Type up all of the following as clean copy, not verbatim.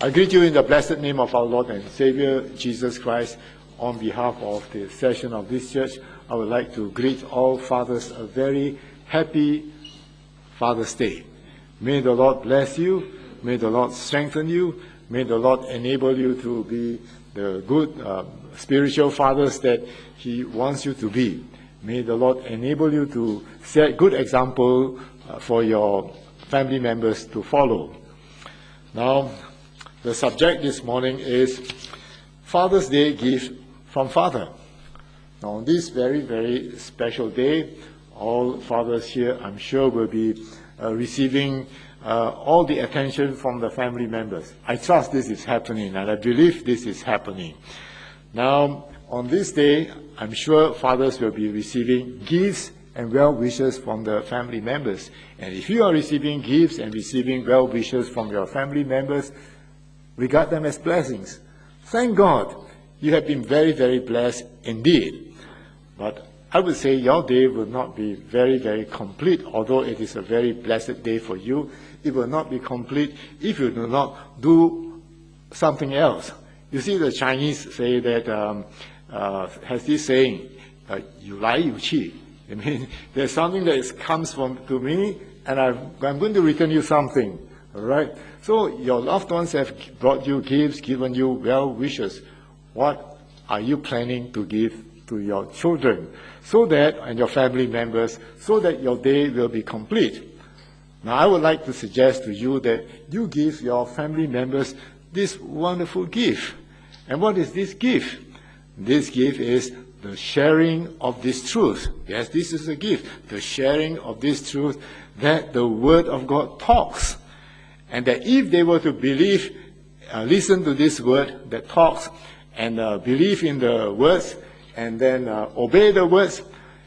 I greet you in the blessed name of our Lord and Savior, Jesus Christ. On behalf of the session of this church, I would like to greet all fathers a very happy Father's Day. May the Lord bless you. May the Lord strengthen you. May the Lord enable you to be the good spiritual fathers that He wants you to be. May the Lord enable you to set good example for your family members to follow. Now, the subject this morning is Father's Day gift from Father. Now, on this very, very special day, all fathers here, I'm sure, will be receiving all the attention from the family members. I trust this is happening, and I believe this is happening. Now, on this day, I'm sure fathers will be receiving gifts and well wishes from the family members. And if you are receiving gifts and receiving well wishes from your family members, regard them as blessings. Thank God you have been very, very blessed indeed. But I would say your day will not be very, very complete, although it is a very blessed day for you. It will not be complete if you do not do something else. You see, the Chinese say that, has this saying, 有来有去. I mean, there's something that comes to me, and I'm going to return you something. All right? So your loved ones have brought you gifts, given you well wishes. What are you planning to give to your children and your family members, so that your day will be complete? Now, I would like to suggest to you that you give your family members this wonderful gift. And what is this gift? This gift is the sharing of this truth. Yes, this is a gift. The sharing of this truth that the Word of God talks. And that if they were to believe, listen to this word that talks, and believe in the words, and then obey the words,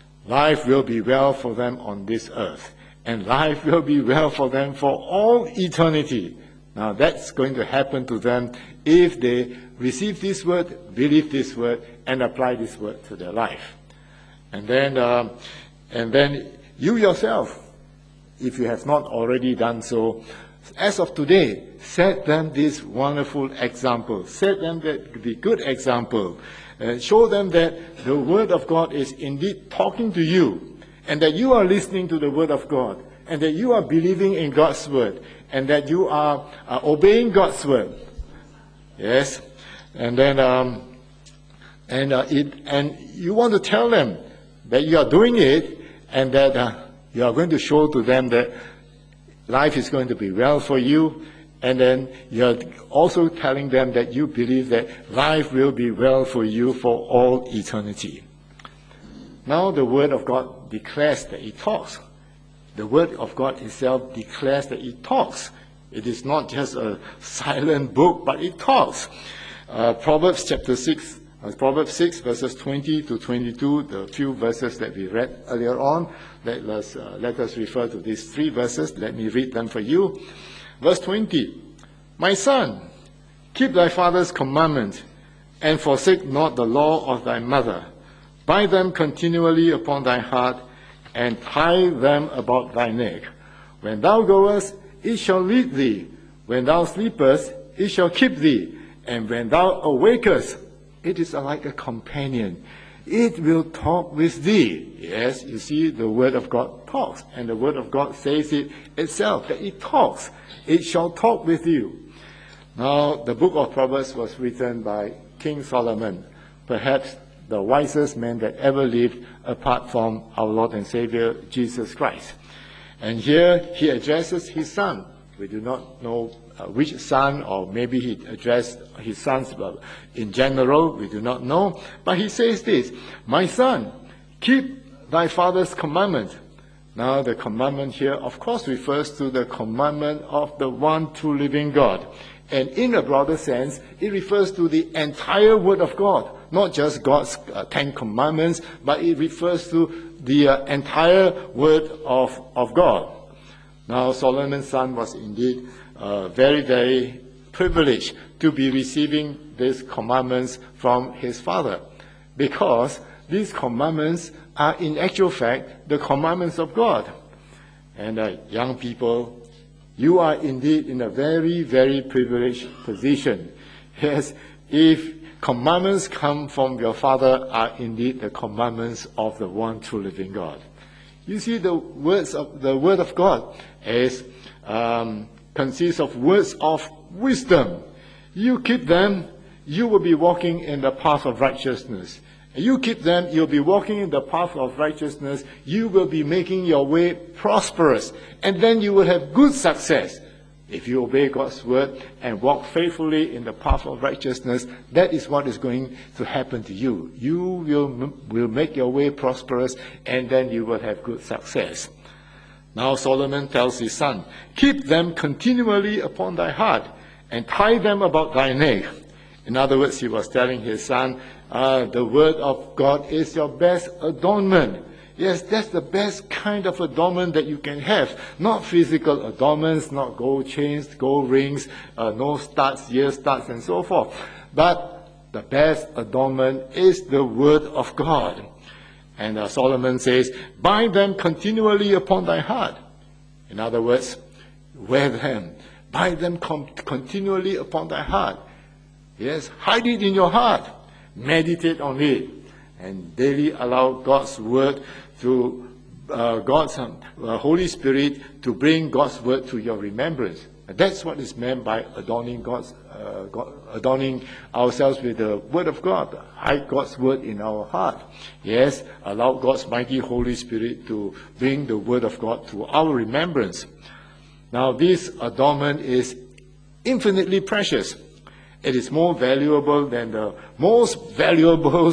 life will be well for them on this earth. And life will be well for them for all eternity. Now that's going to happen to them if they receive this word, believe this word, and apply this word to their life. And then you yourself, if you have not already done so, as of today, set them this wonderful example. Set them the good example. Show them that the Word of God is indeed talking to you, and that you are listening to the Word of God, and that you are believing in God's Word, and that you are obeying God's Word. Yes, and then and you want to tell them that you are doing it, and that you are going to show to them that life is going to be well for you, and then you're also telling them that you believe that life will be well for you for all eternity. Now the Word of God declares that it talks. The Word of God itself declares that it talks. It is not just a silent book, but it talks. Proverbs chapter 6, Proverbs 6 verses 20 to 22, the few verses that we read earlier on. Let us refer to these three verses. Let me read them for you. Verse 20, My son, keep thy father's commandment, and forsake not the law of thy mother. Bind them continually upon thy heart, and tie them about thy neck. When thou goest, it shall lead thee. When thou sleepest, it shall keep thee. And when thou awakest, it is like a companion. It will talk with thee. Yes, you see, the Word of God talks. And the Word of God says it itself, that it talks. It shall talk with you. Now, the book of Proverbs was written by King Solomon, perhaps the wisest man that ever lived apart from our Lord and Savior, Jesus Christ. And here he addresses his son. We do not know which son, or maybe he addressed his sons in general, we do not know. But he says this, My son, keep thy father's commandment. Now the commandment here, of course, refers to the commandment of the one true living God. And in a broader sense, it refers to the entire Word of God, not just God's 10 commandments, but it refers to the entire Word of God. Now Solomon's son was indeed very, very privileged to be receiving these commandments from his father, because these commandments are in actual fact the commandments of God. And young people, You are indeed in a very, very privileged position. Yes, if commandments come from your Father are indeed the commandments of the one true living God. You see, the word of God consists of words of wisdom. You keep them, you will be walking in the path of righteousness. You keep them, you'll be walking in the path of righteousness. You will be making your way prosperous. And then you will have good success. If you obey God's word and walk faithfully in the path of righteousness, that is what is going to happen to you. You will make your way prosperous, and then you will have good success. Now Solomon tells his son, keep them continually upon thy heart, and tie them about thy neck. In other words, he was telling his son, the word of God is your best adornment. Yes, that's the best kind of adornment that you can have. Not physical adornments, not gold chains, gold rings, no studs, ear studs, and so forth. But the best adornment is the word of God. And Solomon says, bind them continually upon thy heart. In other words, wear them. Bind them continually upon thy heart. Yes, hide it in your heart. Meditate on it. And daily allow God's word to God's Holy Spirit to bring God's word to your remembrance. And that's what is meant by adorning adorning ourselves with the word of God. Hide God's word in our heart. Yes, allow God's mighty Holy Spirit to bring the word of God to our remembrance. Now, this adornment is infinitely precious. It is more valuable than the most valuable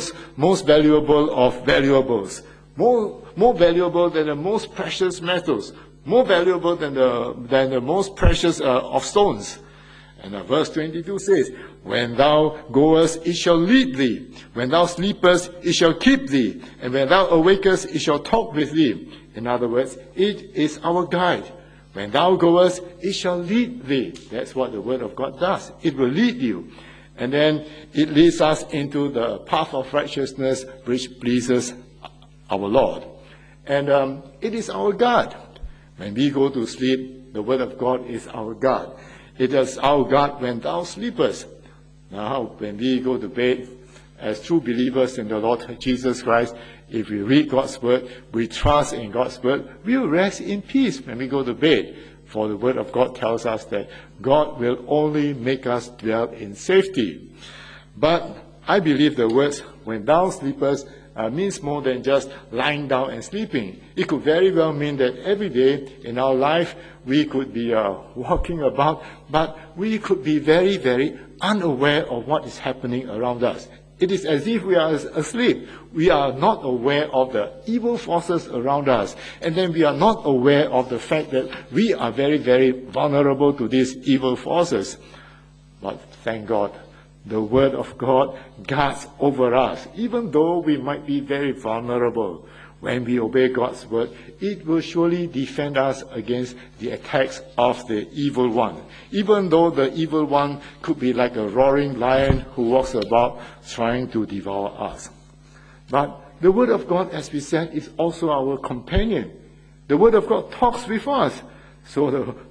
of valuables. More valuable than the most precious metals. More valuable than the most precious of stones. And verse 22 says, when thou goest, it shall lead thee. When thou sleepest, it shall keep thee. And when thou awakest, it shall talk with thee. In other words, it is our guide. When thou goest, it shall lead thee. That's what the word of God does. It will lead you. And then it leads us into the path of righteousness which pleases our Lord. And it is our guard. When we go to sleep, the word of God is our guard. It is our guard when thou sleepest. Now, when we go to bed, as true believers in the Lord Jesus Christ, if we read God's word, we trust in God's word, we will rest in peace when we go to bed. For the word of God tells us that God will only make us dwell in safety. But I believe the words, when thou sleepest, means more than just lying down and sleeping. It could very well mean that every day in our life, we could be walking about, but we could be very, very unaware of what is happening around us. It is as if we are asleep. We are not aware of the evil forces around us. And then we are not aware of the fact that we are very, very vulnerable to these evil forces. But thank God, the word of God guards over us. Even though we might be very vulnerable, when we obey God's word, it will surely defend us against the attacks of the evil one. Even though the evil one could be like a roaring lion who walks about trying to devour us. But the word of God, as we said, is also our companion. The word of God talks with us. So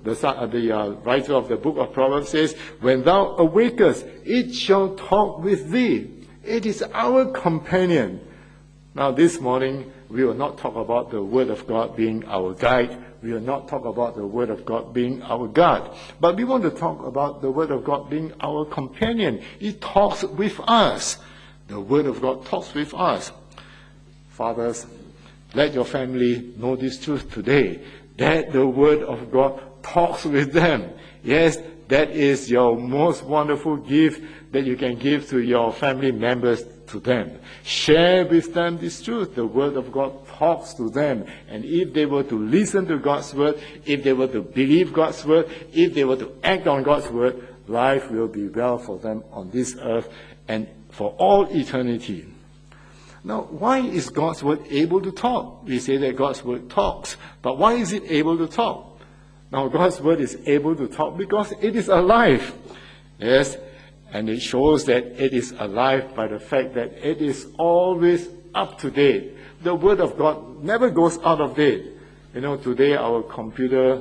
the writer of the book of Proverbs says, when thou awakest, it shall talk with thee. It is our companion. Now this morning, we will not talk about the word of God being our guide. We will not talk about the word of God being our guide. But we want to talk about the word of God being our companion. It talks with us. The word of God talks with us. Fathers, let your family know this truth today, that the word of God talks with them. Yes, that is your most wonderful gift that you can give to your family members, to them. Share with them this truth. The word of God talks to them. And if they were to listen to God's word, if they were to believe God's word, if they were to act on God's word, life will be well for them on this earth and for all eternity. Now, why is God's word able to talk? We say that God's word talks, but why is it able to talk? Now, God's word is able to talk because it is alive. Yes, and it shows that it is alive by the fact that it is always up to date. The word of God never goes out of date. You know, today our computer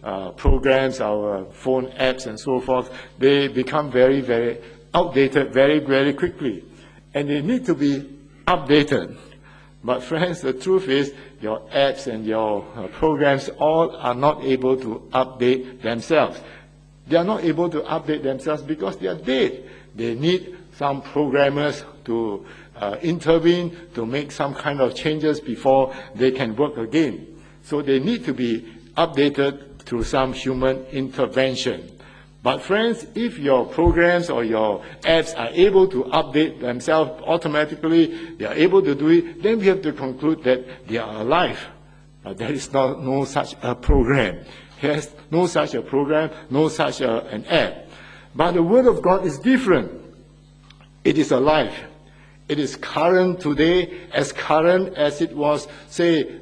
programs, our phone apps and so forth, they become very, very outdated very, very quickly. And they need to be updated. But friends, the truth is, your apps and your programs all are not able to update themselves. They are not able to update themselves because they are dead. They need some programmers to intervene, to make some kind of changes before they can work again. So they need to be updated through some human intervention. But friends, if your programs or your apps are able to update themselves automatically, they are able to do it, then we have to conclude that they are alive. But there is no such a program. Yes, no such a program, no such an app. But the Word of God is different. It is alive. It is current today, as current as it was, say,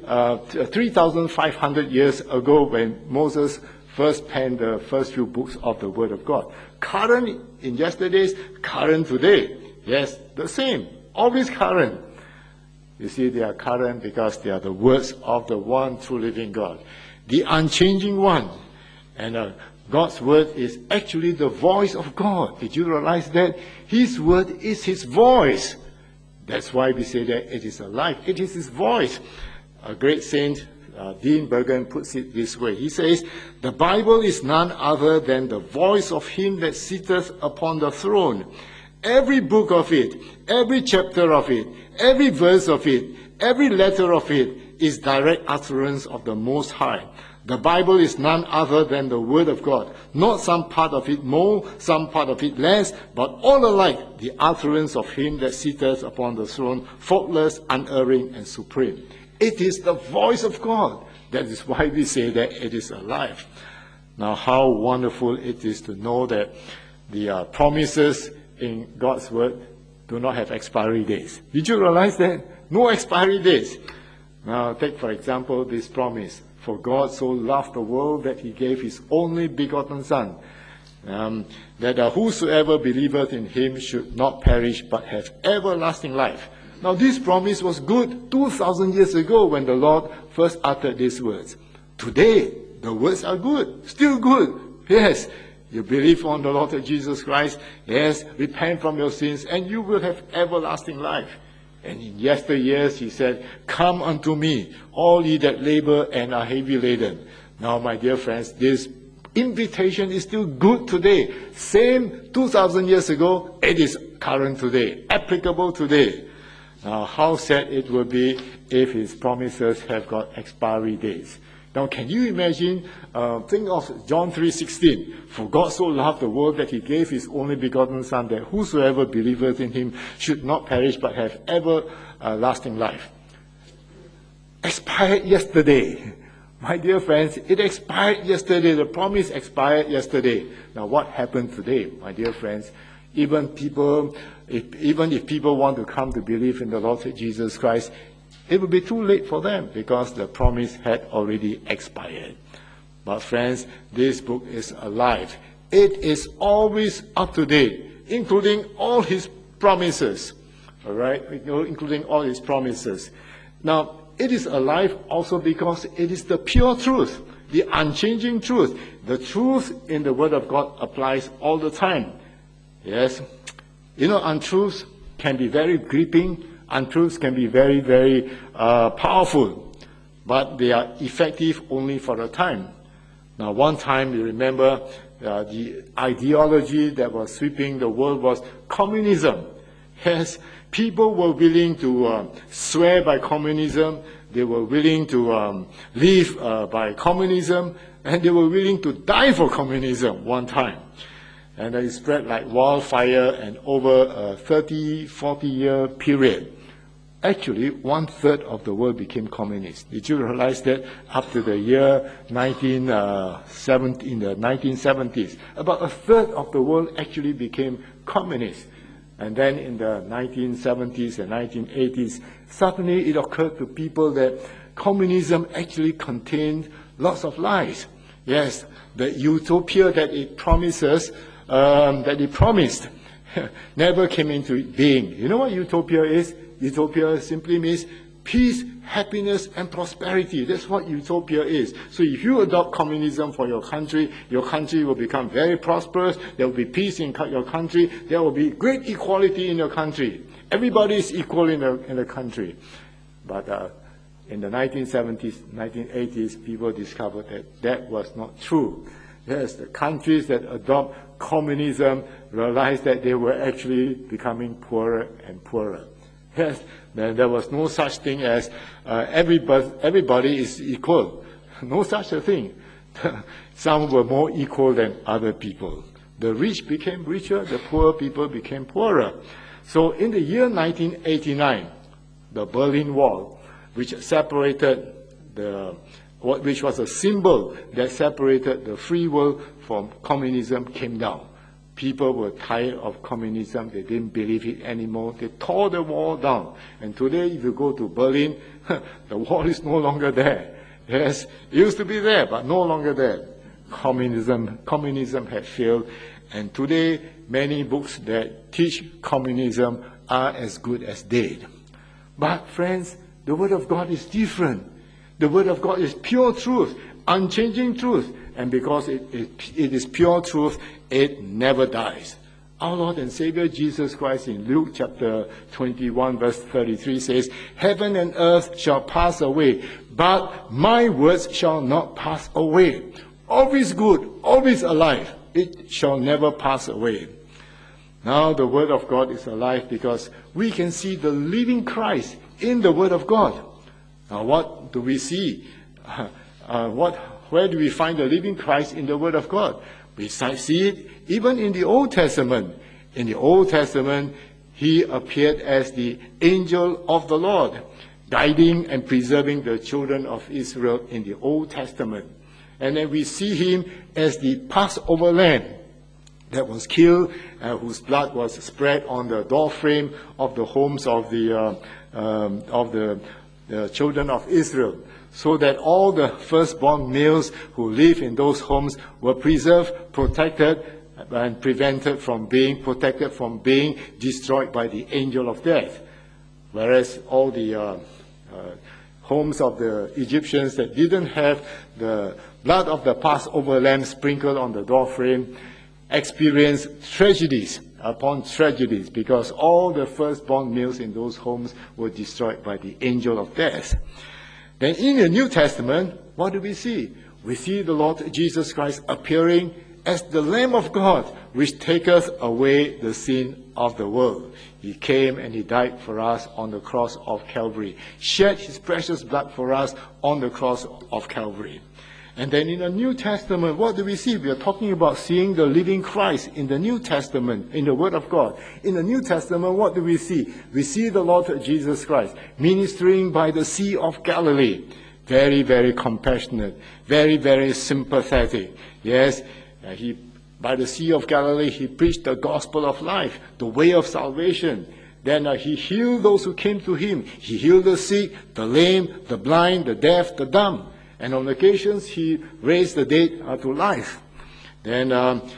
3,500 years ago when Moses first penned the first few books of the Word of God. Current in yesterday's, current today. Yes, the same, always current. You see, they are current because they are the words of the one true living God, the unchanging one. And God's Word is actually the voice of God. Did you realize that? His Word is His voice. That's why we say that it is alive. It is His voice. A great saint, Dean Bergen, puts it this way. He says, the Bible is none other than the voice of Him that sitteth upon the throne. Every book of it, every chapter of it, every verse of it, every letter of it is direct utterance of the Most High. The Bible is none other than the Word of God, not some part of it more, some part of it less, but all alike the utterance of Him that sitteth upon the throne, faultless, unerring, and supreme. It is the voice of God. That is why we say that it is alive. Now, how wonderful it is to know that the promises in God's Word do not have expiry dates. Did you realize that? No expiry dates. Now, take for example this promise. For God so loved the world that He gave His only begotten Son, that whosoever believeth in Him should not perish but have everlasting life. Now this promise was good 2,000 years ago when the Lord first uttered these words. Today, the words are good, still good. Yes, you believe on the Lord Jesus Christ, yes, repent from your sins, and you will have everlasting life. And in yesteryears, He said, come unto me, all ye that labor and are heavy laden. Now, my dear friends, this invitation is still good today. Same 2,000 years ago, it is current today, applicable today. Now, how sad it will be if His promises have got expiry dates. Now, can you imagine, think of John 3:16. For God so loved the world that He gave His only begotten Son, that whosoever believeth in Him should not perish but have everlasting life. Expired yesterday. My dear friends, it expired yesterday. The promise expired yesterday. Now, what happened today, my dear friends? Even if people want to come to believe in the Lord Jesus Christ, it will be too late for them because the promise had already expired. But friends, this book is alive. It is always up to date, including all His promises. All right? Including all His promises. Now, it is alive also because it is the pure truth, the unchanging truth. The truth in the Word of God applies all the time. Yes? You know, untruths can be very gripping. Untruths can be very, very powerful, but they are effective only for a time. Now, one time, you remember, the ideology that was sweeping the world was communism. Yes, people were willing to swear by communism, they were willing to live by communism, and they were willing to die for communism one time. And it spread like wildfire, and over a 30, 40-year period, actually 1/3 of the world became communist. Did you realize that up to the year 1970, in the 1970s, about 1/3 of the world actually became communist. And then in the 1970s and 1980s, suddenly it occurred to people that communism actually contained lots of lies. Yes, the utopia that it promises, that it promised, never came into being. You know what utopia is? Utopia simply means peace, happiness, and prosperity. That's what utopia is. So if you adopt communism for your country will become very prosperous. There will be peace in your country. There will be great equality in your country. Everybody is equal in the country. But in the 1970s, 1980s, people discovered that that was not true. Yes, the countries that adopt communism realized that they were actually becoming poorer and poorer. Yes, there was no such thing as everybody is equal. No such a thing. Some were more equal than other people. The rich became richer, the poor people became poorer. So in the year 1989, the Berlin Wall, which was a symbol that separated the free world from communism, came down. People were tired of communism. They didn't believe it anymore. They tore the wall down. And today, if you go to Berlin, the wall is no longer there. Yes, it used to be there, but no longer there. Communism had failed. And today, many books that teach communism are as good as dead. But friends, the Word of God is different. The Word of God is pure truth, unchanging truth. And because it is pure truth, it never dies. Our Lord and Savior Jesus Christ in Luke chapter 21 verse 33 says, "Heaven and earth shall pass away, but my words shall not pass away." Always good, always alive. It shall never pass away. Now the Word of God is alive because we can see the living Christ in the Word of God. Now what do we see? Where do we find the living Christ in the Word of God? We see it even in the Old Testament. In the Old Testament, He appeared as the angel of the Lord, guiding and preserving the children of Israel in the Old Testament. And then we see Him as the Passover lamb that was killed, whose blood was spread on the doorframe of the homes of the children of Israel, so that all the firstborn males who live in those homes were preserved, protected, and protected from being destroyed by the angel of death. Whereas all the homes of the Egyptians that didn't have the blood of the Passover lamb sprinkled on the doorframe experienced tragedies upon tragedies, because all the firstborn males in those homes were destroyed by the angel of death. Then in the New Testament, what do we see? We see the Lord Jesus Christ appearing as the Lamb of God, which taketh away the sin of the world. He came and He died for us on the cross of Calvary, shed His precious blood for us on the cross of Calvary. And then in the New Testament, what do we see? We are talking about seeing the living Christ in the New Testament, in the Word of God. In the New Testament, what do we see? We see the Lord Jesus Christ ministering by the Sea of Galilee. Very, very compassionate. Very, very sympathetic. Yes, by the Sea of Galilee, He preached the gospel of life, the way of salvation. Then He healed those who came to Him. He healed the sick, the lame, the blind, the deaf, the dumb. And on occasions, He raised the dead to life. Then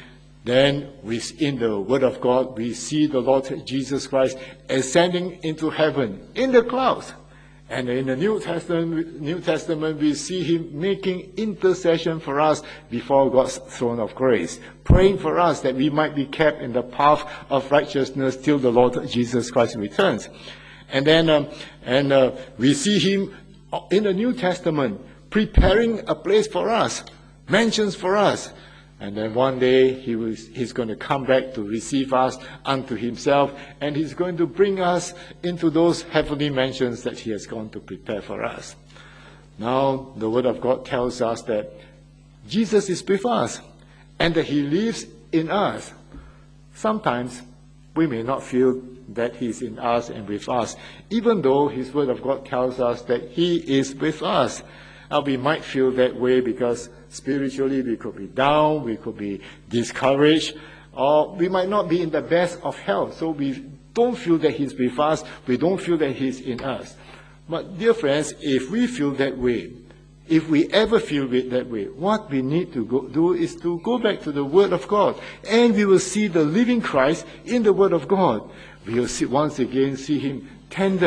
in the Word of God, we see the Lord Jesus Christ ascending into heaven in the clouds. And in the New Testament, we see Him making intercession for us before God's throne of grace, praying for us that we might be kept in the path of righteousness till the Lord Jesus Christ returns. And then we see Him in the New Testament preparing a place for us, mansions for us. And then one day He's going to come back to receive us unto Himself, and He's going to bring us into those heavenly mansions that He has gone to prepare for us. Now the Word of God tells us that Jesus is with us and that He lives in us. Sometimes we may not feel that He's in us and with us, even though His Word of God tells us that He is with us. We might feel that way because spiritually we could be down, we could be discouraged, or we might not be in the best of health. So we don't feel that He's with us, we don't feel that He's in us. But dear friends, if we feel that way, if we ever feel it that way, what we need to do is to go back to the Word of God, and we will see the living Christ in the Word of God. We will once again see Him tender,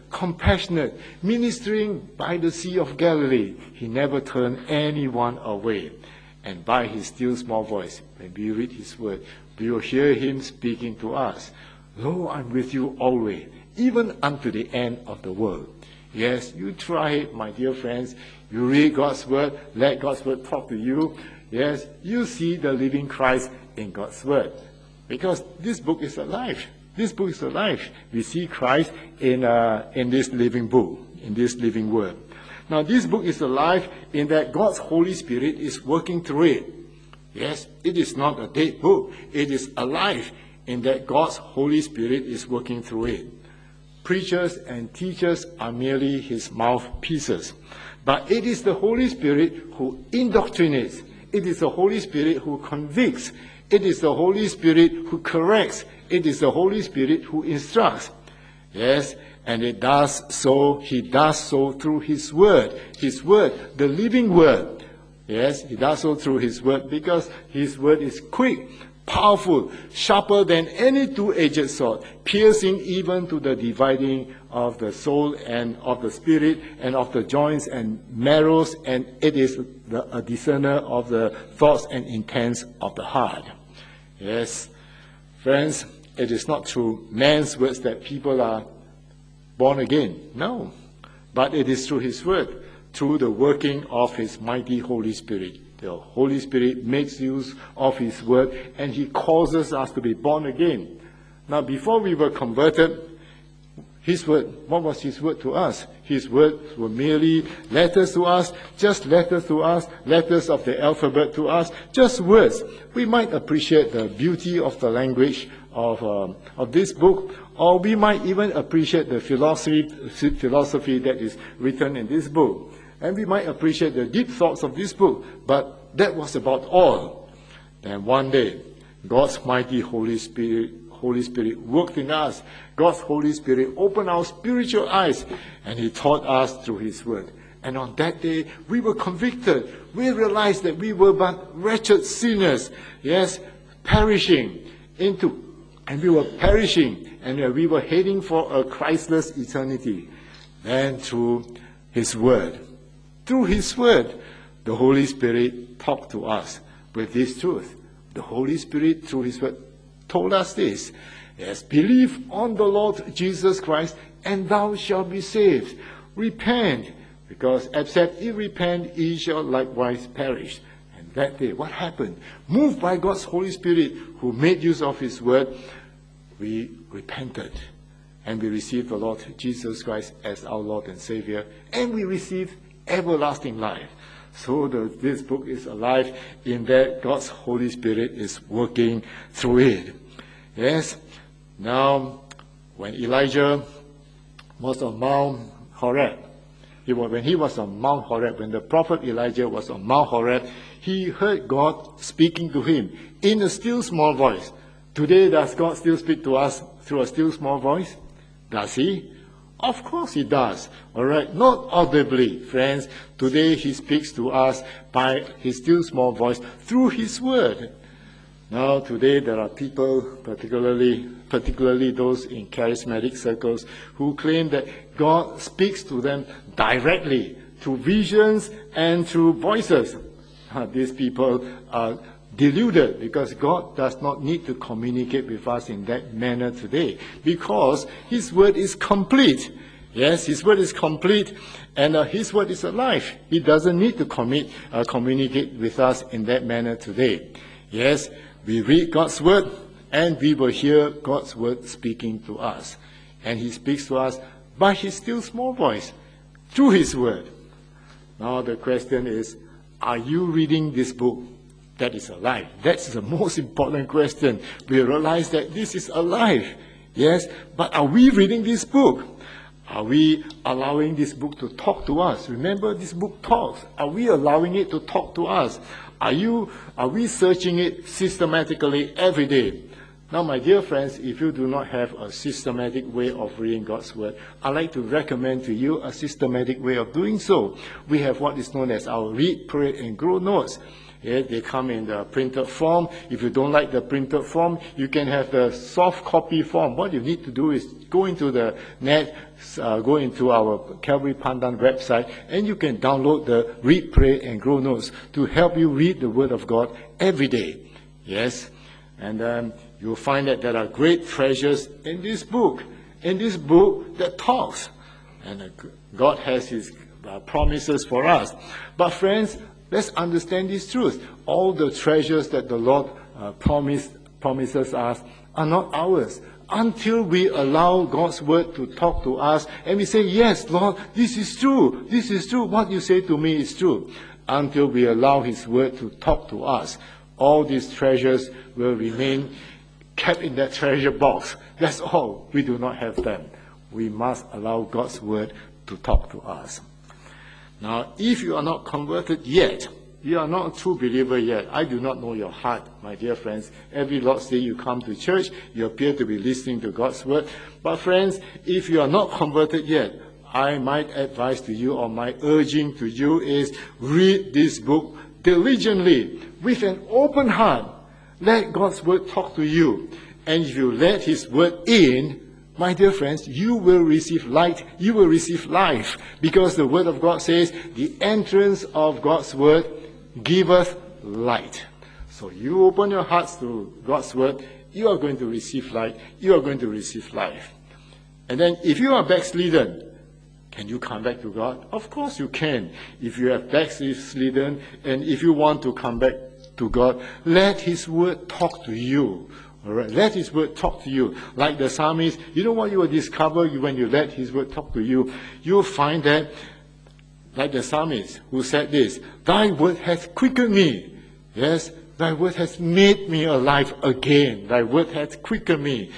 compassionate, ministering by the Sea of Galilee. He never turned anyone away. And by his still small voice, when we read his word, we will hear him speaking to us. Lo, I'm with you always, even unto the end of the world. Yes, you try it, my dear friends. You read God's word, let God's word talk to you. Yes, you see the living Christ in God's word. Because this book is alive. This book is alive. We see Christ in this living book, in this living word. Now, this book is alive in that God's Holy Spirit is working through it. Yes, it is not a dead book. It is alive in that God's Holy Spirit is working through it. Preachers and teachers are merely his mouthpieces. But it is the Holy Spirit who indoctrinates. It is the Holy Spirit who convicts. It is the Holy Spirit who corrects. It is the Holy Spirit who instructs. Yes, and he does so through his word. His word, the living word. Yes, he does so through his word because his word is quick, powerful, sharper than any two-edged sword, piercing even to the dividing of the soul and of the spirit and of the joints and marrows, and it is a discerner of the thoughts and intents of the heart. Yes, friends, it is not through man's words that people are born again. No, but it is through his word, through the working of his mighty Holy Spirit. The Holy Spirit makes use of his word, and he causes us to be born again. Now, before we were converted, his word, what was his word to us? His words were merely letters to us, just letters to us, letters of the alphabet to us, just words. We might appreciate the beauty of the language of this book, or we might even appreciate the philosophy that is written in this book. And we might appreciate the deep thoughts of this book, but that was about all. And one day, God's mighty Holy Spirit worked in us. God's Holy Spirit opened our spiritual eyes, and he taught us through his word. And on that day, we were convicted. We realized that we were but wretched sinners, yes, perishing, and we were heading for a Christless eternity. And through his word, the Holy Spirit talked to us with this truth. The Holy Spirit, through his word, told us this. Yes, believe on the Lord Jesus Christ, and thou shalt be saved. Repent, because except ye repent, ye shall likewise perish. And that day, what happened? Moved by God's Holy Spirit, who made use of his word, we repented. And we received the Lord Jesus Christ as our Lord and Savior. And we received everlasting life. So this book is alive in that God's Holy Spirit is working through it. Yes. Now, when Elijah was on Mount Horeb, when the prophet Elijah was on Mount Horeb, he heard God speaking to him in a still small voice. Today, does God still speak to us through a still small voice? Does he? Of course he does. All right, not audibly, friends. Today he speaks to us by his still small voice through his word. Now, today there are people, particularly those in charismatic circles, who claim that God speaks to them directly through visions and through voices. These people are deluded, because God does not need to communicate with us in that manner today, because his word is complete. Yes, his word is complete, and his word is alive. He doesn't need to communicate with us in that manner today. Yes, we read God's word, and we will hear God's word speaking to us. And he speaks to us by his still small voice, through his word. Now the question is, are you reading this book that is alive? That's the most important question. We realize that this is alive. Yes, but are we reading this book? Are we allowing this book to talk to us? Remember, this book talks. Are we allowing it to talk to us? Are we searching it systematically every day? Now, my dear friends, if you do not have a systematic way of reading God's word, I'd like to recommend to you a systematic way of doing so. We have what is known as our Read, Pray, and Grow notes. Yeah, they come in the printed form. If you don't like the printed form, you can have the soft copy form. What you need to do is go into the net, go into our Calvary Pandan website, and you can download the Read, Pray, and Grow notes to help you read the Word of God every day. Yes, and you'll find that there are great treasures in this book that talks. And God has His promises for us. But friends, let's understand this truth. All the treasures that the Lord promises us are not ours until we allow God's word to talk to us and we say, yes, Lord, this is true. This is true. What you say to me is true. Until we allow His word to talk to us, all these treasures will remain kept in that treasure box. That's all. We do not have them. We must allow God's word to talk to us. Now, if you are not converted yet, you are not a true believer yet. I do not know your heart, my dear friends. Every Lord's Day you come to church, you appear to be listening to God's word. But friends, if you are not converted yet, I might advise to you, or my urging to you is, read this book diligently, with an open heart. Let God's word talk to you. And if you let His word in, my dear friends, you will receive light, you will receive life. Because the word of God says, the entrance of God's word giveth light. So you open your hearts to God's word, you are going to receive light, you are going to receive life. And then if you are backslidden, can you come back to God? Of course you can. If you have backslidden, and if you want to come back to God, let His word talk to you. All right, let His word talk to you. Like the psalmist, you know what you will discover when you let His word talk to you? You'll find that, like the psalmist who said this, Thy word has quickened me. Yes, Thy word has made me alive again. Thy word has quickened me.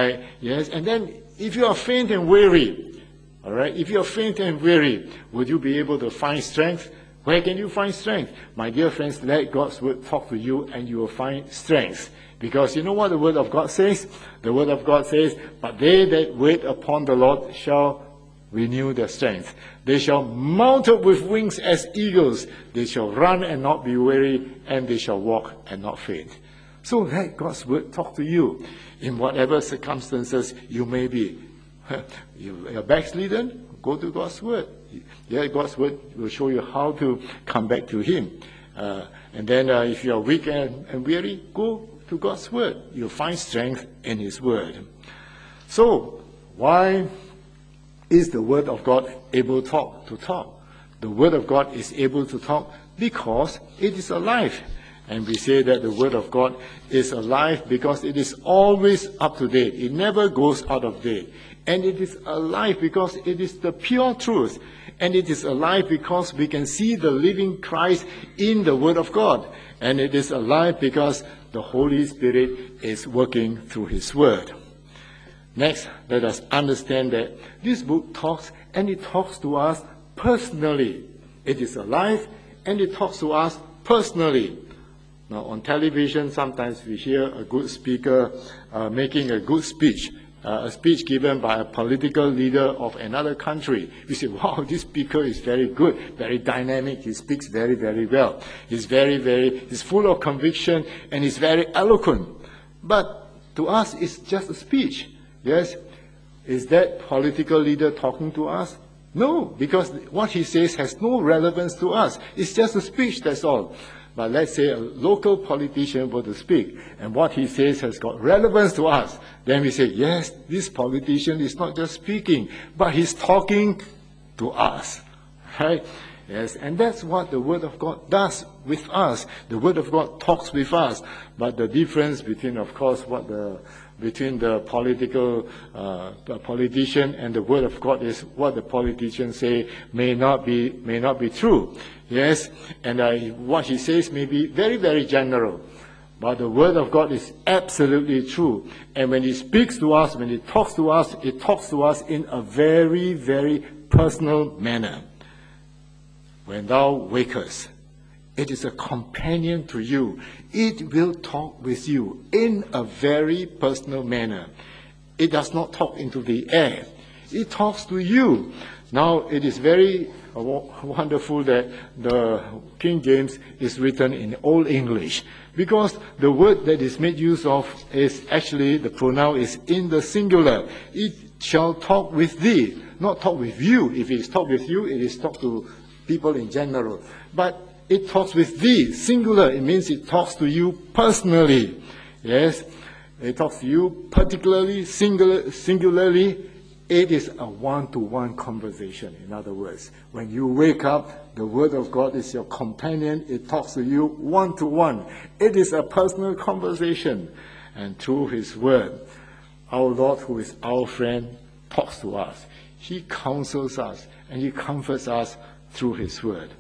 Yes, and then if you are faint and weary, all right, if you are faint and weary, would you be able to find strength? Where can you find strength? My dear friends, let God's word talk to you and you will find strength. Because you know what the word of God says? The word of God says, but they that wait upon the Lord shall renew their strength. They shall mount up with wings as eagles. They shall run and not be weary, and they shall walk and not faint. So let God's word talk to you in whatever circumstances you may be. You're backslidden, go to God's word. Yeah, God's word will show you how to come back to Him. And then if you are weak and weary, go to God's word. You'll find strength in His word. So, why is the word of God able to talk? The word of God is able to talk because it is alive. And we say that the word of God is alive because it is always up to date. It never goes out of date. And it is alive because it is the pure truth. And it is alive because we can see the living Christ in the word of God. And it is alive because the Holy Spirit is working through His word. Next, let us understand that this book talks, and it talks to us personally. It is alive, and it talks to us personally. Now, on television, sometimes we hear a good speaker making a good speech. A speech given by a political leader of another country. We say, wow, this speaker is very good, very dynamic, he speaks very, very well. He's full of conviction, and he's very eloquent. But to us, it's just a speech. Yes? Is that political leader talking to us? No, because what he says has no relevance to us. It's just a speech, that's all. But let's say a local politician were to speak, and what he says has got relevance to us. Then we say, yes, this politician is not just speaking, but he's talking to us. Right? Yes, and that's what the Word of God does with us. The Word of God talks with us. But the difference between, of course, between the politician and the Word of God is what the politicians say may not be true. Yes, and what he says may be very, very general. But the Word of God is absolutely true. And when He speaks to us, when He talks to us, it talks to us in a very, very personal manner. When thou wakest, it is a companion to you. It will talk with you in a very personal manner. It does not talk into the air. It talks to you. Now, it is very wonderful that the King James is written in Old English, because the word that is made use of is actually, the pronoun is in the singular. It shall talk with thee, not talk with you. If it is talk with you, it is talk to people in general. But it talks with thee, singular. It means it talks to you personally. Yes, it talks to you particularly, singularly. It is a one-to-one conversation. In other words, when you wake up, the Word of God is your companion. It talks to you one-to-one. It is a personal conversation. And through His Word, our Lord, who is our friend, talks to us. He counsels us and He comforts us through His Word.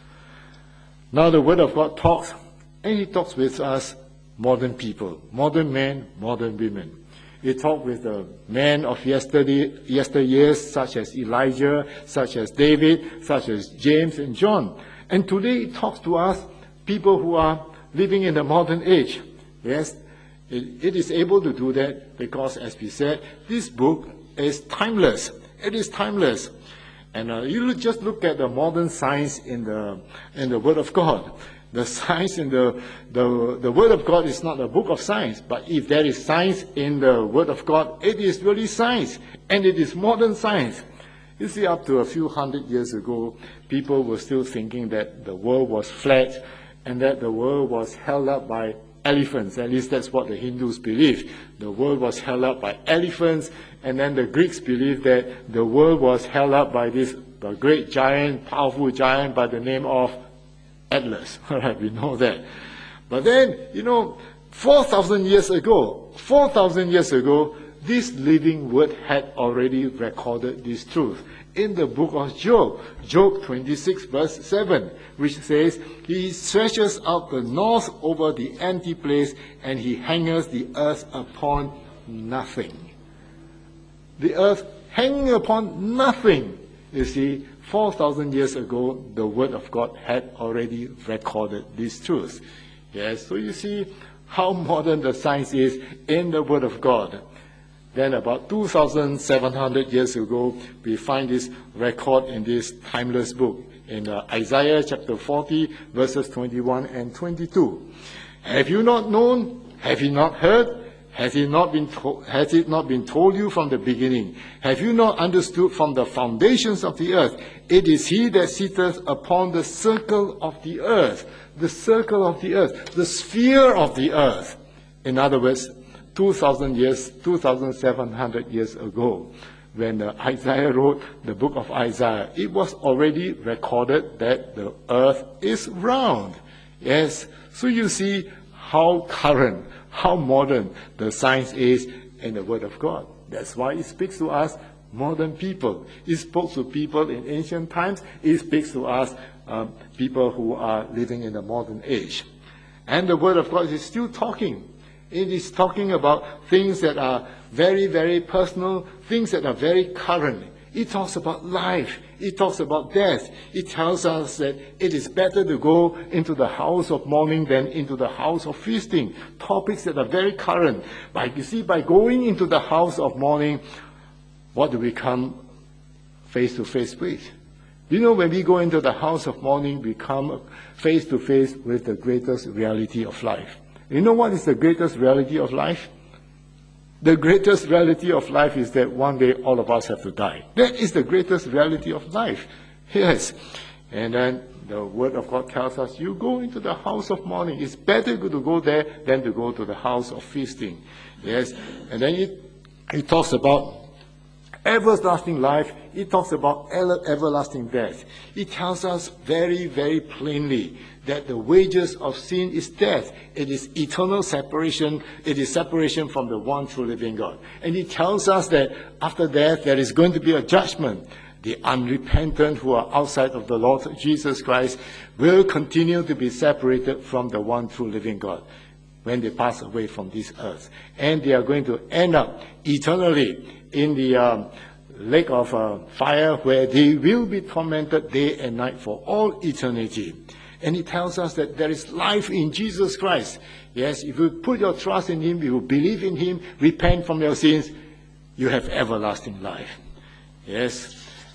Now the Word of God talks, and He talks with us, modern people, modern men, modern women. He talked with the men of yesteryears, such as Elijah, such as David, such as James and John. And today He talks to us, people who are living in the modern age. Yes, it is able to do that because, as we said, this book is timeless. It is timeless. And you just look at the modern science in the Word of God. The science in the Word of God is not a book of science, but if there is science in the Word of God, it is really science, and it is modern science. You see, up to a few hundred years ago, people were still thinking that the world was flat and that the world was held up by elephants. At least that's what the Hindus believed. The world was held up by elephants, and then the Greeks believed that the world was held up by this great giant, powerful giant by the name of Atlas. All right, we know that. But then, 4,000 years ago, this living Word had already recorded this truth. In the book of Job, Job 26 verse 7, which says, He stretches out the north over the empty place, and He hangeth the earth upon nothing. The earth hanging upon nothing. You see, 4,000 years ago, the Word of God had already recorded these truths. Yes, so you see how modern the science is in the Word of God. Then about 2,700 years ago, we find this record in this timeless book in Isaiah chapter 40, verses 21 and 22. Have you not known? Have you not heard? Has it not been told you from the beginning? Have you not understood from the foundations of the earth? It is He that sitteth upon the circle of the earth, the circle of the earth, the sphere of the earth. In other words, 2,700 years ago, when Isaiah wrote the book of Isaiah, it was already recorded that the earth is round. Yes, so you see how current, how modern the science is in the Word of God. That's why it speaks to us, modern people. It spoke to people in ancient times. It speaks to us, people who are living in the modern age. And the Word of God is still talking. It is talking about things that are very, very personal, things that are very current. It talks about life. It talks about death. It tells us that it is better to go into the house of mourning than into the house of feasting. Topics that are very current. But you see, by going into the house of mourning, what do we come face to face with? When we go into the house of mourning, we come face to face with the greatest reality of life. You know what is the greatest reality of life? The greatest reality of life is that one day all of us have to die. That is the greatest reality of life. Yes. And then the Word of God tells us, you go into the house of mourning. It's better to go there than to go to the house of feasting. Yes. And then it talks about everlasting life. It talks about everlasting death. It tells us very, very plainly that the wages of sin is death. It is eternal separation. It is separation from the one true living God. And it tells us that after death, there is going to be a judgment. The unrepentant who are outside of the Lord Jesus Christ will continue to be separated from the one true living God when they pass away from this earth. And they are going to end up eternally in the lake of fire, where they will be tormented day and night for all eternity. And it tells us that there is life in Jesus Christ. Yes, if you put your trust in Him, if you believe in Him, repent from your sins, you have everlasting life. Yes,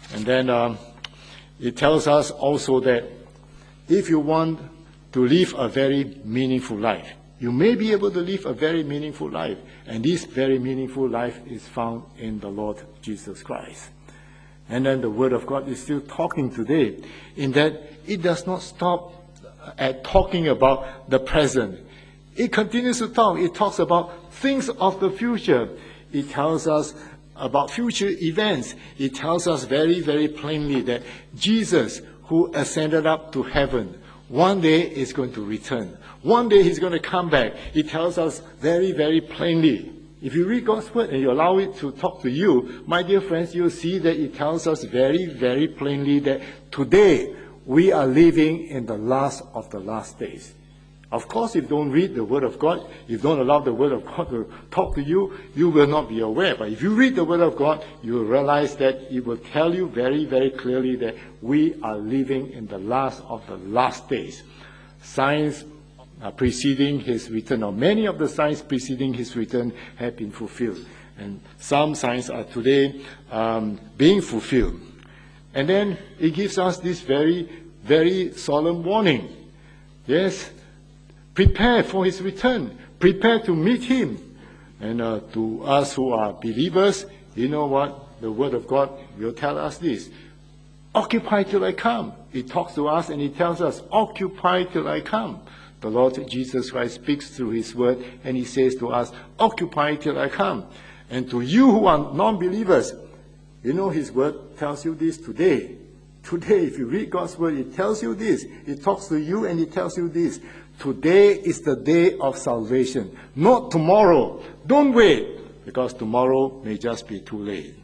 And then it tells us also that if you want to live a very meaningful life, you may be able to live a very meaningful life. And this very meaningful life is found in the Lord Jesus Christ. And then the Word of God is still talking today, in that it does not stop at talking about the present. It continues to talk. It talks about things of the future. It tells us about future events. It tells us very, very plainly that Jesus, who ascended up to heaven, one day is going to return. One day he's going to come back. It tells us very, very plainly. If you read God's Word and you allow it to talk to you, my dear friends, you'll see that it tells us very, very plainly that today we are living in the last of the last days. Of course, if you don't read the Word of God, if you don't allow the Word of God to talk to you, you will not be aware. But if you read the Word of God, you will realize that it will tell you very, very clearly that we are living in the last of the last days. Signs preceding his return, or many of the signs preceding his return, have been fulfilled. And some signs are today being fulfilled. And then it gives us this very, very solemn warning. Yes, prepare for his return. Prepare to meet him. And to us who are believers, you know what? The Word of God will tell us this. Occupy till I come. It talks to us and it tells us, occupy till I come. The Lord Jesus Christ speaks through his Word and he says to us, occupy till I come. And to you who are non-believers, you know his Word tells you this today. Today, if you read God's Word, it tells you this. It talks to you and it tells you this. Today is the day of salvation, not tomorrow. Don't wait, because tomorrow may just be too late.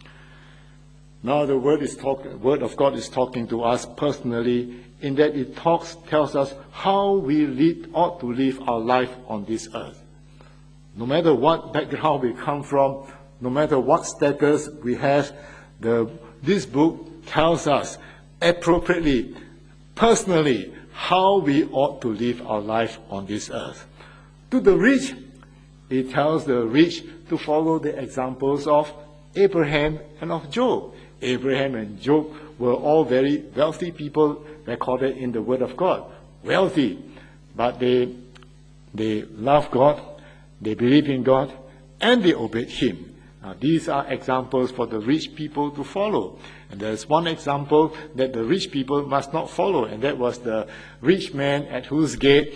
Now the Word of God is talking to us personally, in that it tells us how we ought to live our life on this earth. No matter what background we come from, no matter what status we have, this book tells us appropriately, personally, how we ought to live our life on this earth. To the rich, it tells the rich to follow the examples of Abraham and of Job. Abraham and Job were all very wealthy people recorded in the Word of God. Wealthy, but they love God, they believe in God, and they obeyed him. Now, these are examples for the rich people to follow. And there's one example that the rich people must not follow, and that was the rich man at whose gate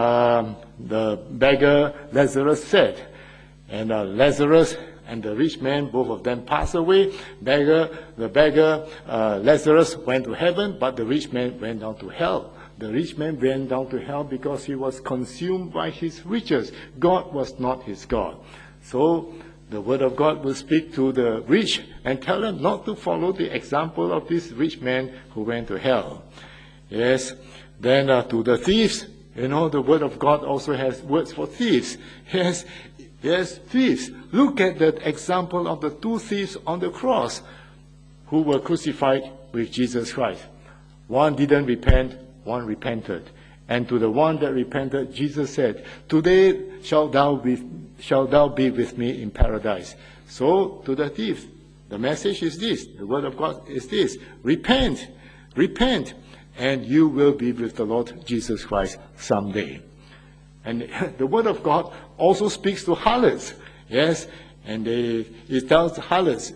the beggar Lazarus sat. And Lazarus and the rich man, both of them passed away. The beggar Lazarus went to heaven, but the rich man went down to hell. The rich man went down to hell because he was consumed by his riches. God was not his God. So the Word of God will speak to the rich and tell them not to follow the example of this rich man who went to hell. Yes. Then to the thieves, the Word of God also has words for thieves. Yes, thieves. Look at the example of the two thieves on the cross who were crucified with Jesus Christ. One didn't repent, one repented. And to the one that repented, Jesus said, today shalt thou be with me in paradise. So, to the thief, the message is this, the Word of God is this, repent, and you will be with the Lord Jesus Christ someday. And the Word of God also speaks to harlots, yes, and it tells the harlots,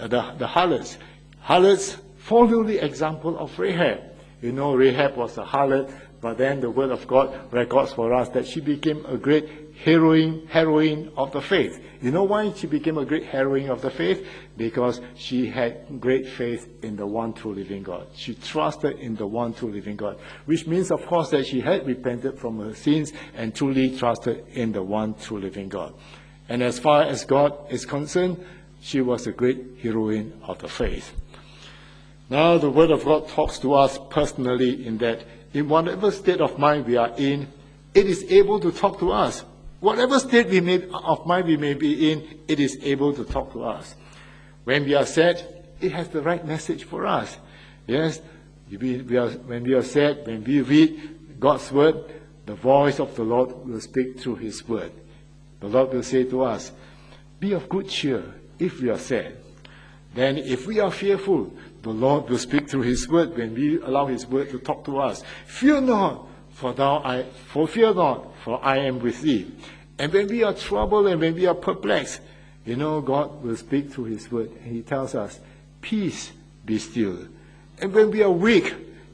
harlots follow the example of Rahab. Rahab was a harlot, but then the Word of God records for us that she became a great heroine of the faith. You know why she became a great heroine of the faith? Because she had great faith in the one true living God. She trusted in the one true living God, which means, of course, that she had repented from her sins and truly trusted in the one true living God. And as far as God is concerned, she was a great heroine of the faith. Now, the Word of God talks to us personally in that in whatever state of mind we are in, it is able to talk to us. Whatever state of mind we may be in, it is able to talk to us. When we are sad, it has the right message for us. Yes, when we are sad, when we read God's Word, the voice of the Lord will speak through His Word. The Lord will say to us, be of good cheer if we are sad. Then if we are fearful, the Lord will speak through His word when we allow His word to talk to us. Fear not, for fear not, for I am with thee. And when we are troubled and when we are perplexed, God will speak through His word. And He tells us, peace, be still. And when we are weak,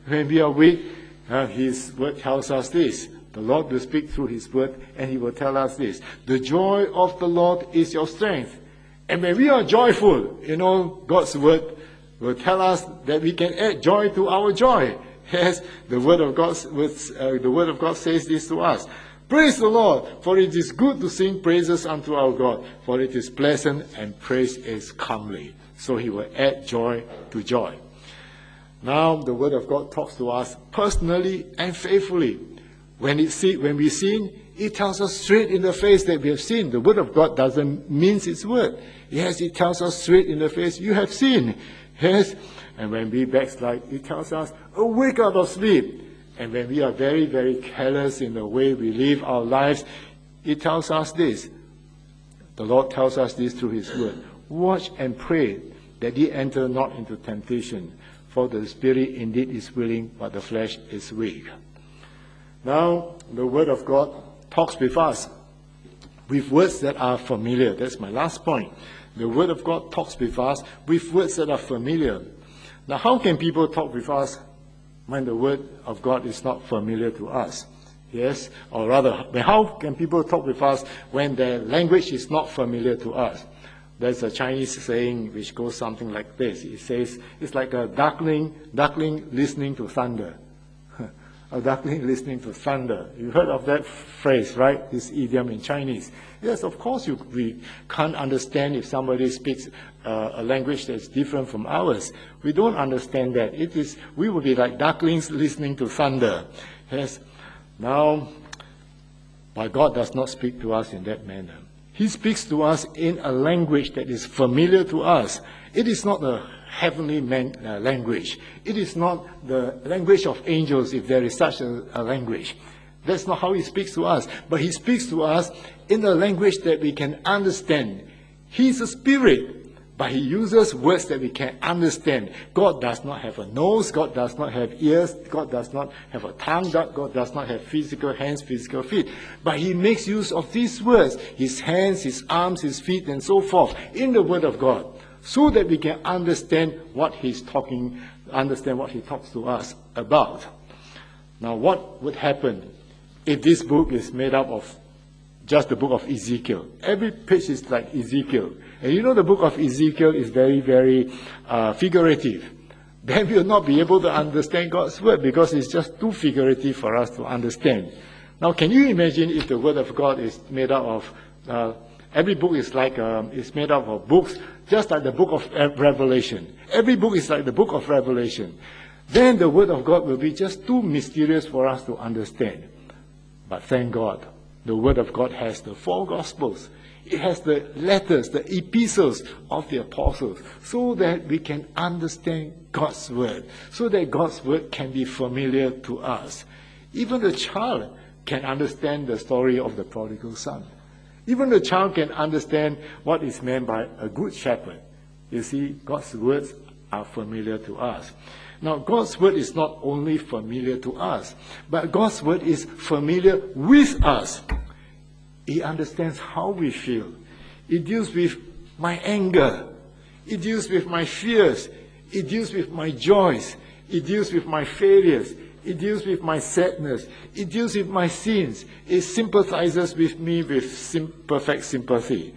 His word tells us this. The Lord will speak through His word and He will tell us this. The joy of the Lord is your strength. And when we are joyful, God's word will tell us that we can add joy to our joy. Yes, the word of God says this to us. Praise the Lord, for it is good to sing praises unto our God, for it is pleasant and praise is comely. So He will add joy to joy. Now the word of God talks to us personally and faithfully. When we sin, it tells us straight in the face that we have sinned. The word of God doesn't mince its word. Yes, it tells us straight in the face, you have sinned. Yes, and when we backslide, it tells us, awake out of sleep. And when we are very, very careless in the way we live our lives, it tells us this. The Lord tells us this through His word. Watch and pray that ye enter not into temptation, for the spirit indeed is willing, but the flesh is weak. Now, the word of God talks with us with words that are familiar. That's my last point. The word of God talks with us with words that are familiar. Now, how can people talk with us when the word of God is not familiar to us? Yes, or rather, how can people talk with us when their language is not familiar to us? There's a Chinese saying which goes something like this. It says, it's like a duckling listening to thunder. A duckling listening to thunder. You heard of that phrase, right? This idiom in Chinese. Yes, of course we can't understand if somebody speaks a language that's different from ours. We don't understand that. We will be like ducklings listening to thunder. Yes. Now, but God does not speak to us in that manner. He speaks to us in a language that is familiar to us. It is not a heavenly language. It is not the language of angels, if there is such a language. That's not how He speaks to us. But He speaks to us in a language that we can understand. He's a spirit, but He uses words that we can understand. God does not have a nose. God does not have ears. God does not have a tongue. God does not have physical hands, physical feet. But He makes use of these words, His hands, His arms, His feet, and so forth, in the Word of God, so that we can understand what He talks to us about. Now, what would happen if this book is made up of just the book of Ezekiel? Every page is like Ezekiel. And the book of Ezekiel is very, very figurative. Then we will not be able to understand God's word because it's just too figurative for us to understand. Now, can you imagine if the word of God is made up of, every book is made up of books, just like the book of Revelation. Every book is like the book of Revelation. Then the word of God will be just too mysterious for us to understand. But thank God, the word of God has the 4 Gospels. It has the letters, the epistles of the apostles, so that we can understand God's word, so that God's word can be familiar to us. Even the child can understand the story of the prodigal son. Even the child can understand what is meant by a good shepherd. You see, God's words are familiar to us. Now, God's word is not only familiar to us, but God's word is familiar with us. He understands how we feel. It deals with my anger. It deals with my fears. It deals with my joys. It deals with my failures. It deals with my sadness. It deals with my sins. It sympathizes with me with perfect sympathy.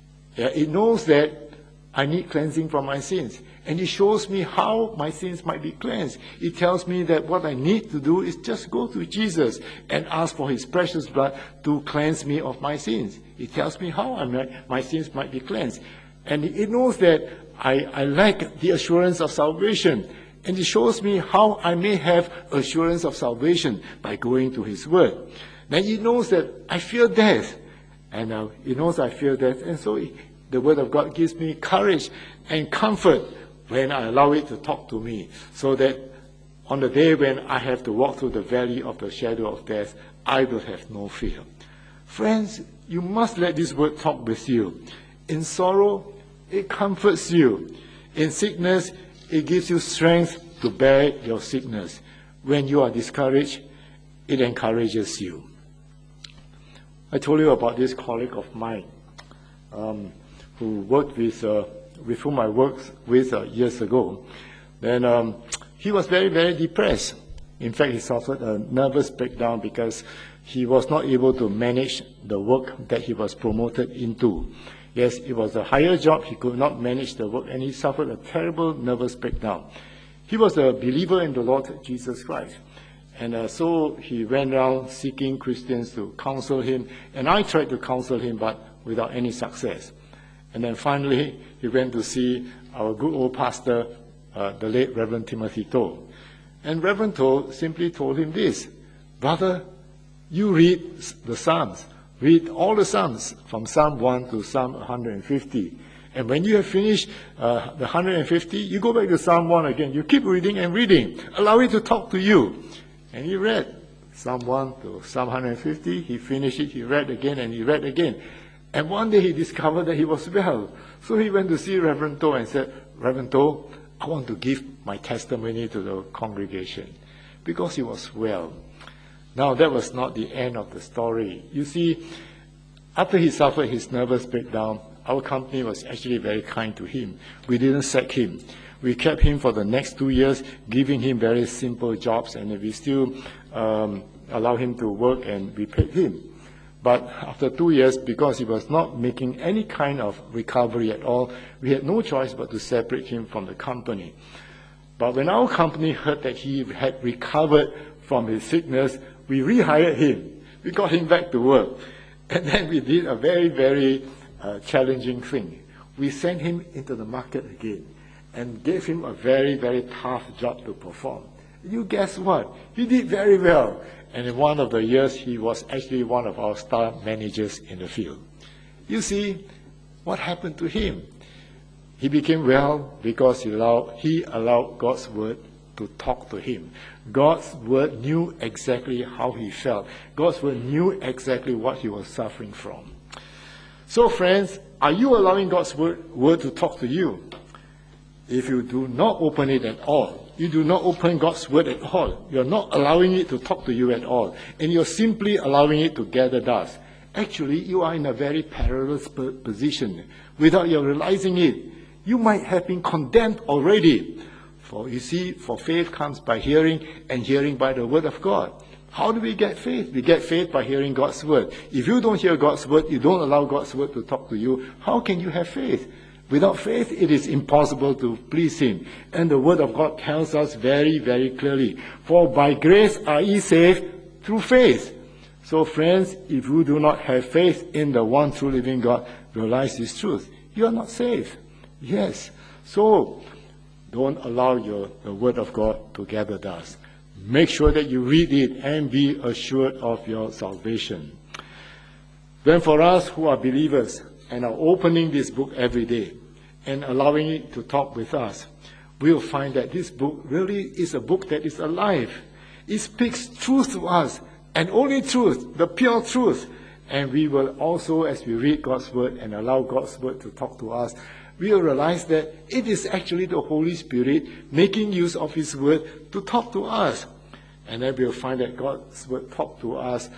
It knows that I need cleansing from my sins. And it shows me how my sins might be cleansed. It tells me that what I need to do is just go to Jesus and ask for His precious blood to cleanse me of my sins. It tells me how my sins might be cleansed. And it knows that I lack the assurance of salvation. And it shows me how I may have assurance of salvation by going to His word. Then it knows that I fear death. And it knows I fear death. And so the word of God gives me courage and comfort when I allow it to talk to me, so that on the day when I have to walk through the valley of the shadow of death, I will have no fear. Friends, you must let this word talk with you. In sorrow, it comforts you. In sickness, It gives you strength to bear your sickness. When you are discouraged, it encourages you. I told you about this colleague of mine who worked with whom I worked with years ago. Then he was very, very depressed. In fact, he suffered a nervous breakdown because he was not able to manage the work that he was promoted into. Yes, it was a higher job. He could not manage the work, and he suffered a terrible nervous breakdown. He was a believer in the Lord Jesus Christ. And so he went around seeking Christians to counsel him. And I tried to counsel him, but without any success. And then finally, he went to see our good old pastor, the late Reverend Timothy Toh. And Reverend Toh simply told him this: "Brother, you read the Psalms. Read all the Psalms from Psalm 1 to Psalm 150. And when you have finished the 150, you go back to Psalm 1 again. You keep reading and reading. Allow it to talk to you." And he read Psalm 1 to Psalm 150. He finished it. He read again and he read again. And one day he discovered that he was well. So he went to see Reverend Toh and said, "Reverend Toh, I want to give my testimony to the congregation," because he was well. Now, that was not the end of the story. You see, after he suffered his nervous breakdown, our company was actually very kind to him. We didn't sack him. We kept him for the next 2 years, giving him very simple jobs, and we still allow him to work, and we paid him. But after 2 years, because he was not making any kind of recovery at all, we had no choice but to separate him from the company. But when our company heard that he had recovered from his sickness, we rehired him. We got him back to work. And then we did a very, very challenging thing. We sent him into the market again and gave him a very, very tough job to perform. You guess what? He did very well. And in one of the years, he was actually one of our star managers in the field. You see, what happened to him? He became well because he allowed God's word to talk to him. God's word knew exactly how he felt. God's word knew exactly what he was suffering from. So friends, are you allowing God's word to talk to you? If you do not open it at all, you do not open God's word at all, you're not allowing it to talk to you at all, and you're simply allowing it to gather dust, actually you are in a very perilous position. Without you realizing it, you might have been condemned already. For you see, for faith comes by hearing, and hearing by the word of God. How do we get faith? We get faith by hearing God's word. If you don't hear God's word, you don't allow God's word to talk to you, how can you have faith? Without faith, it is impossible to please him. And the word of God tells us very, very clearly, "For by grace are ye saved through faith." So friends, if you do not have faith in the one true living God, realize this truth. You are not saved. Yes. So don't allow the word of God to gather dust. Make sure that you read it and be assured of your salvation. Then for us who are believers and are opening this book every day and allowing it to talk with us, we'll find that this book really is a book that is alive. It speaks truth to us, and only truth, the pure truth. And we will also, as we read God's word and allow God's word to talk to us, we will realize that it is actually the Holy Spirit making use of his word to talk to us. And then we'll find that God's word talks to us,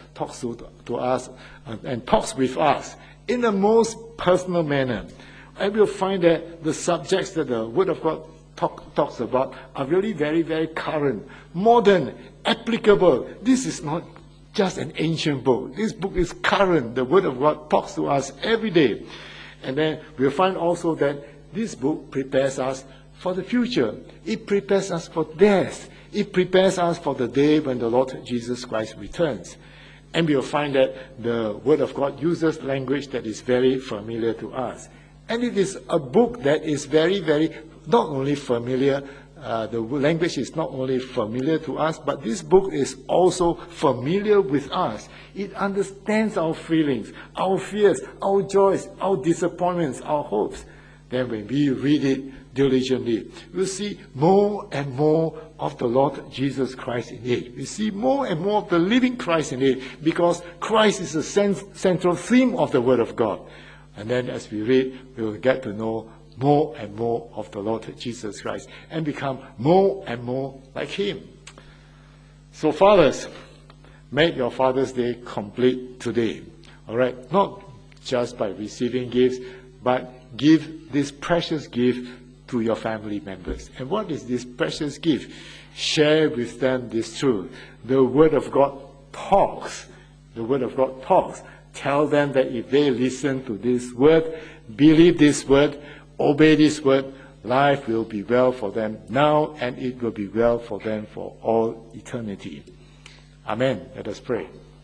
and talks with us in the most personal manner. And we'll find that the subjects that the word of God talks about are really very, very current, modern, applicable. This is not just an ancient book. This book is current. The word of God talks to us every day. And then we'll find also that this book prepares us for the future. It prepares us for death. It prepares us for the day when the Lord Jesus Christ returns. And we'll find that the Word of God uses language that is very familiar to us. And it is a book that is very, very, not only familiar, the language is not only familiar to us, but this book is also familiar with us. It understands our feelings, our fears, our joys, our disappointments, our hopes. Then when we read it diligently, we'll see more and more of the Lord Jesus Christ in it. We see more and more of the living Christ in it, because Christ is the central theme of the Word of God. And then as we read, we will get to know more and more of the Lord Jesus Christ and become more and more like him. So fathers, make your Father's Day complete today. All right? Not just by receiving gifts, but give this precious gift to your family members. And what is this precious gift? Share with them this truth. The Word of God talks. The Word of God talks. Tell them that if they listen to this Word, believe this Word, obey this Word, life will be well for them now, and it will be well for them for all eternity. Amen. Let us pray.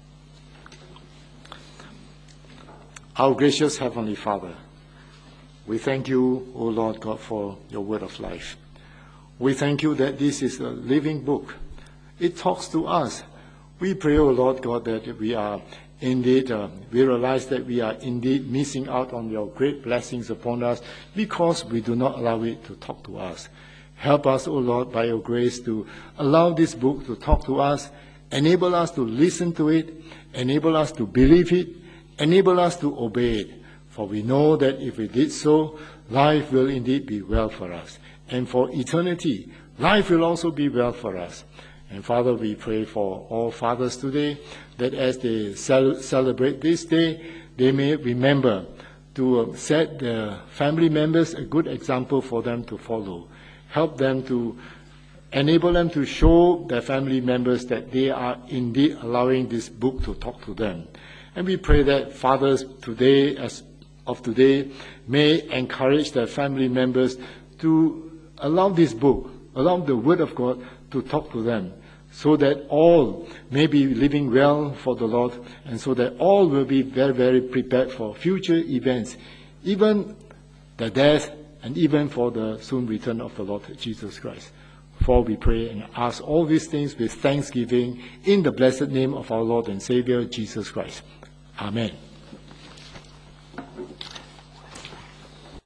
Our gracious Heavenly Father, we thank you, O Lord God, for your word of life. We thank you that this is a living book. It talks to us. We pray, O Lord God, that we are indeed, we realize that we are indeed missing out on your great blessings upon us because we do not allow it to talk to us. Help us, O Lord, by your grace to allow this book to talk to us, enable us to listen to it, enable us to believe it, enable us to obey it. For we know that if we did so, life will indeed be well for us. And for eternity, life will also be well for us. And Father, we pray for all fathers today, that as they celebrate this day, they may remember to set their family members a good example for them to follow. Help them to enable them to show their family members that they are indeed allowing this book to talk to them. And we pray that fathers today, as of today, may encourage their family members to allow this book, allow the Word of God to talk to them, so that all may be living well for the Lord, and so that all will be very, very prepared for future events, even the death and even for the soon return of the Lord Jesus Christ. For we pray and ask all these things with thanksgiving in the blessed name of our Lord and Savior, Jesus Christ. Amen.